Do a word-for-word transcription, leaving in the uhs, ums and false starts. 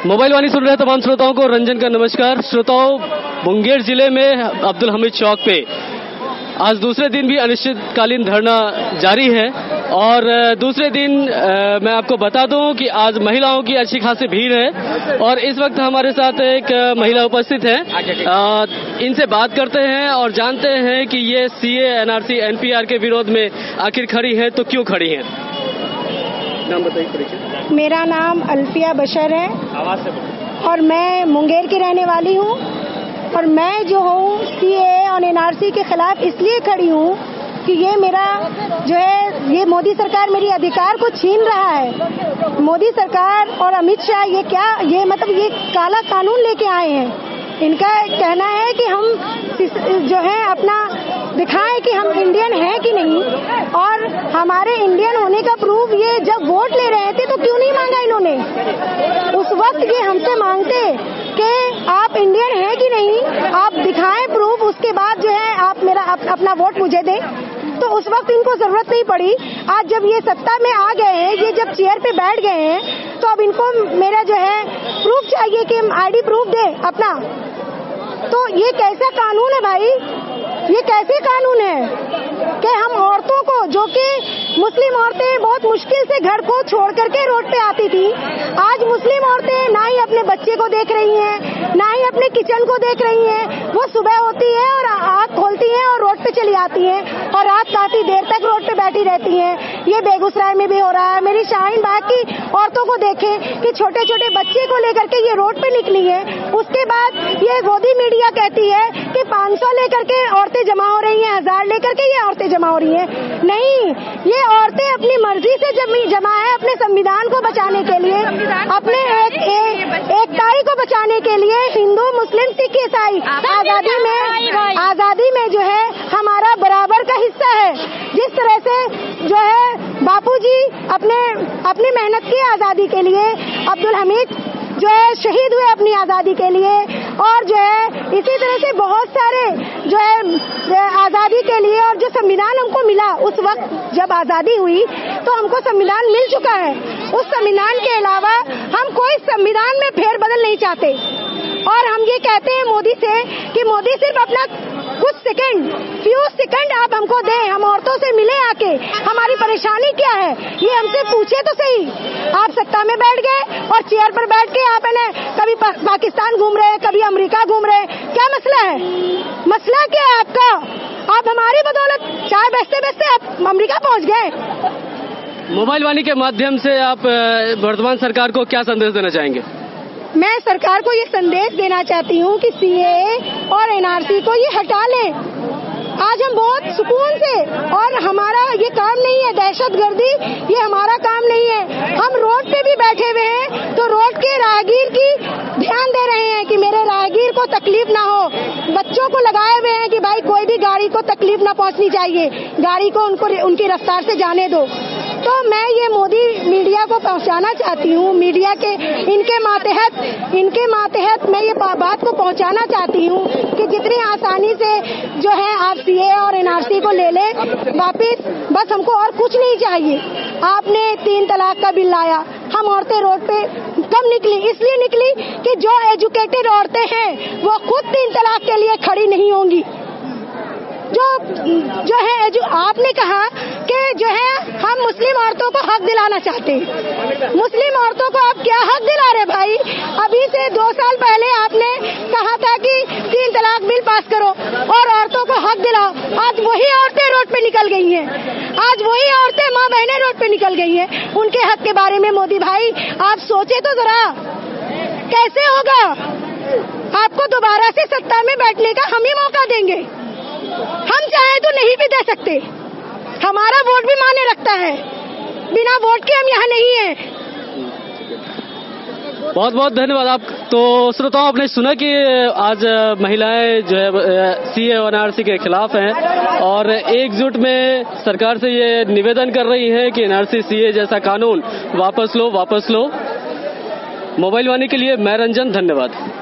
Mobile वाणी सुन रहे तमाम श्रोताओं को रंजन का नमस्कार। श्रोताओं, मुंगेर जिले में अब्दुल हमीद चौक पे आज दूसरे दिन भी अनिश्चितकालीन धरना जारी है और दूसरे दिन आ, मैं आपको बता दूं कि आज महिलाओं की अच्छी खासी भीड़ है और इस वक्त हमारे साथ एक महिला उपस्थित है। आ, इनसे बात करते हैं और जानते हैं कि ये सीए, एनआरसी, एनपीआर के विरोध में आखिर खड़ी है तो क्यों खड़ी है। नाम बताइए परिचय। मेरा नाम अल्फिया बशर है। आवाज से और मैं मुंगेर की रहने वाली हूँ और मैं जो हूँ सीए और एनआरसी के खिलाफ इसलिए खड़ी हूँ कि ये मेरा जो है ये मोदी सरकार मेरी अधिकार को छीन रहा है। मोदी सरकार और अमित शाह ये क्या ये मतलब ये काला कानून लेके आए हैं। इनका कहना है कि हम जो है अपना दिखाएं कि हम इंडियन हैं कि नहीं, और हमारे इंडियन होने का प्रूफ ये जब वोट ले रहे थे तो क्यों नहीं मांगा इन्होंने। उस वक्त ये हमसे मांगते कि आप इंडियन हैं कि नहीं, आप दिखाएं प्रूफ, उसके बाद जो है आप मेरा अप, अपना वोट मुझे दें। तो उस वक्त इनको जरूरत नहीं पड़ी। आज जब ये सत्ता में आ गए हैं, ये जब चेयर पे बैठ गए हैं, तो अब इनको मेरा जो है प्रूफ चाहिए कि आईडी प्रूफ दे अपना। तो ये कैसा कानून है भाई, ये कैसे कानून है कि हम औरतों को, जो कि मुस्लिम औरतें बहुत मुश्किल से घर को छोड़ करके रोड पे आती थी, आज मुस्लिम औरतें ना ही अपने बच्चे को देख रही हैं, ना ही अपने किचन को देख रही हैं। वो सुबह होती है और आँख खोलती हैं और रोड पे चली आती हैं और रात काफी देर तक रोड पे बैठी रहती हैं। ये बेगूसराय में भी हो रहा है। मेरी शाहीन बाग की औरतों को देखें कि छोटे छोटे बच्चे को लेकर के ये रोड पे निकली है। उसके बाद ये गोदी मीडिया कहती है कि पाँच सौ लेकर के औरतें जमा हो रही हैं, हजार लेकर के ये औरतें जमा हो रही हैं। नहीं, ये औरतें अपनी मर्जी से जमा है, अपने संविधान को बचाने के लिए, अपने एक, एक, एकताई को बचाने के लिए। हिंदू, मुस्लिम, सिख, ईसाई आजादी में आजादी में जो है हमारा बराबर का हिस्सा है। जिस तरह से जो है बापूजी अपने अपनी मेहनत की आजादी के लिए, अब्दुल हमीद जो है शहीद हुए अपनी आजादी के लिए, और जो है इसी तरह से बहुत सारे जो है आजादी के लिए, और जो संविधान हमको मिला उस वक्त जब आजादी हुई तो हमको संविधान मिल चुका है। उस संविधान के अलावा हम कोई संविधान में फेरबदल नहीं चाहते। और हम ये कहते हैं मोदी से कि मोदी सिर्फ अपना कुछ सेकंड, फ्यू सेकंड आप हमको दें, हम औरतों से मिले आके, हमारी परेशानी क्या है ये हमसे पूछे तो सही। आप सत्ता में बैठ गए और चेयर पर बैठ के आप है कभी पा, पाकिस्तान घूम रहे हैं, कभी अमेरिका घूम रहे हैं। क्या मसला है? मसला क्या है आपका? आप हमारी बदौलत चाय बेचते बेचते आप अमेरिका पहुंच गए। मोबाइल वाणी के माध्यम से आप वर्तमान सरकार को क्या संदेश देना चाहेंगे? मैं सरकार को ये संदेश देना चाहती हूँ कि सीए और एनआरसी को ये हटा लें। आज हम बहुत सुकून से, और हमारा ये काम नहीं है दहशतगर्दी, ये हमारा काम नहीं है। हम रोड पे भी बैठे हुए हैं तो रोड के राहगीर की ध्यान दे रहे हैं कि मेरे राहगीर को तकलीफ ना हो। बच्चों को लगाए हुए हैं कि भाई कोई भी गाड़ी को तकलीफ ना पहुंचनी चाहिए, गाड़ी को उनको उनकी रफ्तार से जाने दो। तो मैं ये मोदी मीडिया को पहुंचाना चाहती हूँ, मीडिया के इनके मातहत इनके मातहत मैं ये बात को पहुंचाना चाहती हूँ कि जितनी आसानी से जो है आप सीए और एनआरसी को ले लें वापिस, बस हमको और कुछ नहीं चाहिए। आपने तीन तलाक का बिल लाया, हम औरतें रोड पे कम निकली, इसलिए निकली कि जो एजुकेटेड औरतें हैं वो खुद तीन तलाक के लिए खड़ी नहीं होंगी। जो जो है जो आपने कहा कि जो है हम मुस्लिम औरतों को हक दिलाना चाहते हैं। मुस्लिम औरतों को आप क्या हक दिला रहे भाई? अभी से दो साल पहले आपने कहा था कि तीन तलाक बिल पास करो और औरतों को हक दिलाओ। आज वही औरतें रोड पे निकल गई हैं, आज वही औरतें माँ बहनें रोड पे निकल गई हैं। उनके हक के बारे में मोदी भाई आप सोचे तो जरा, कैसे होगा? आपको दोबारा से सत्ता में बैठने का हम ही मौका देंगे। हम चाहे तो नहीं भी दे सकते, हमारा वोट भी मायने रखता है, बिना वोट के हम यहाँ नहीं हैं। बहुत बहुत धन्यवाद आप। तो श्रोताओं, आपने सुना कि आज महिलाएं जो है सीए और एनआरसी के खिलाफ हैं और एकजुट में सरकार से ये निवेदन कर रही हैं कि एनआरसी सीए जैसा कानून वापस लो वापस लो। मोबाइल वाणी के लिए मैं रंजन, धन्यवाद।